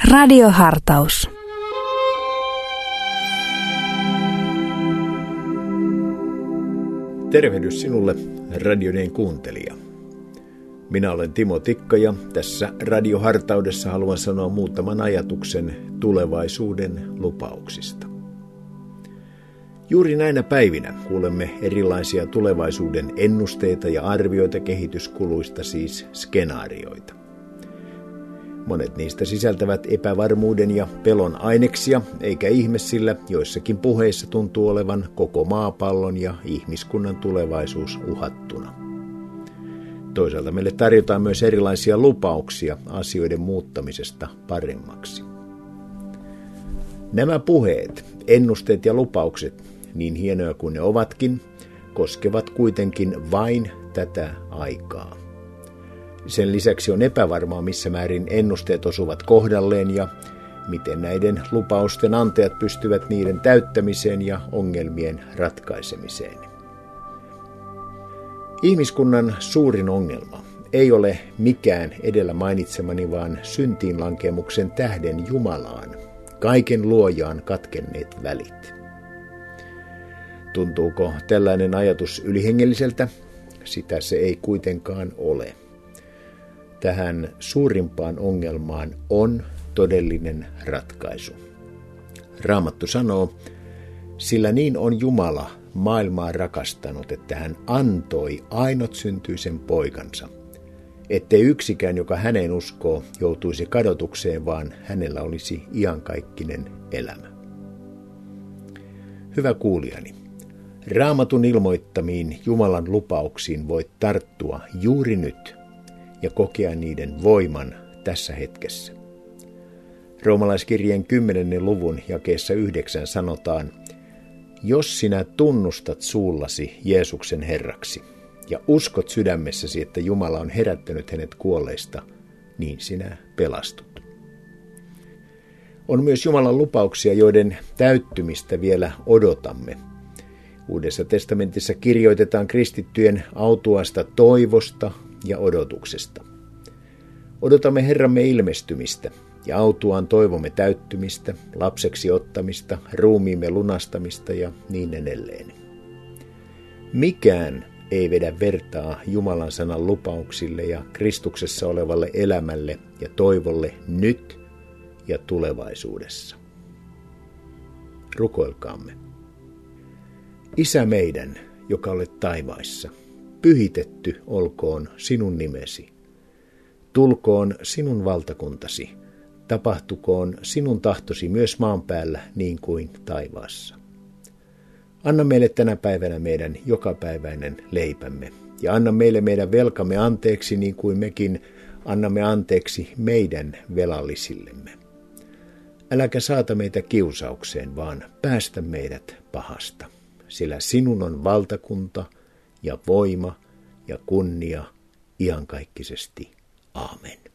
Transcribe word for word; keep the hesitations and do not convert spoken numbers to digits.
Radiohartaus. Tervehdys sinulle, Radioneen kuuntelija. Minä olen Timo Tikka ja tässä Radiohartaudessa haluan sanoa muutaman ajatuksen tulevaisuuden lupauksista. Juuri näinä päivinä kuulemme erilaisia tulevaisuuden ennusteita ja arvioita kehityskuluista, siis skenaarioita. Monet niistä sisältävät epävarmuuden ja pelon aineksia, eikä ihme, sillä joissakin puheissa tuntuu olevan koko maapallon ja ihmiskunnan tulevaisuus uhattuna. Toisaalta meille tarjotaan myös erilaisia lupauksia asioiden muuttamisesta paremmaksi. Nämä puheet, ennusteet ja lupaukset, niin hienoja kuin ne ovatkin, koskevat kuitenkin vain tätä aikaa. Sen lisäksi on epävarmaa, missä määrin ennusteet osuvat kohdalleen ja miten näiden lupausten antajat pystyvät niiden täyttämiseen ja ongelmien ratkaisemiseen. Ihmiskunnan suurin ongelma ei ole mikään edellä mainitsemani, vaan syntiinlankemuksen tähden Jumalaan, kaiken luojaan katkenneet välit. Tuntuuko tällainen ajatus ylihengelliseltä? Sitä se ei kuitenkaan ole. Tähän suurimpaan ongelmaan on todellinen ratkaisu. Raamattu sanoo, sillä niin on Jumala maailmaa rakastanut, että hän antoi ainotsyntyisen poikansa, ettei yksikään, joka häneen uskoo, joutuisi kadotukseen, vaan hänellä olisi iankaikkinen elämä. Hyvä kuulijani, Raamatun ilmoittamiin Jumalan lupauksiin voit tarttua juuri nyt ja kokea niiden voiman tässä hetkessä. Roomalaiskirjeen kymmenennen luvun jakeessa yhdeksän sanotaan, jos sinä tunnustat suullasi Jeesuksen Herraksi ja uskot sydämessäsi, että Jumala on herättänyt hänet kuolleista, niin sinä pelastut. On myös Jumalan lupauksia, joiden täyttymistä vielä odotamme. Uudessa testamentissa kirjoitetaan kristittyjen autuasta toivosta ja odotuksesta. Odotamme Herramme ilmestymistä ja autuaan toivomme täyttymistä, lapseksi ottamista, ruumiimme lunastamista ja niin edelleen. Mikään ei vedä vertaa Jumalan sanan lupauksille ja Kristuksessa olevalle elämälle ja toivolle nyt ja tulevaisuudessa. Rukoilkaamme. Isä meidän, joka olet taivaissa, pyhitetty olkoon sinun nimesi. Tulkoon sinun valtakuntasi, tapahtukoon sinun tahtosi myös maan päällä niin kuin taivaassa. Anna meille tänä päivänä meidän jokapäiväinen leipämme ja anna meille meidän velkamme anteeksi niin kuin mekin annamme anteeksi meidän velallisillemme. Äläkä saata meitä kiusaukseen, vaan päästä meidät pahasta, sillä sinun on valtakunta ja voima ja kunnia iankaikkisesti. Aamen.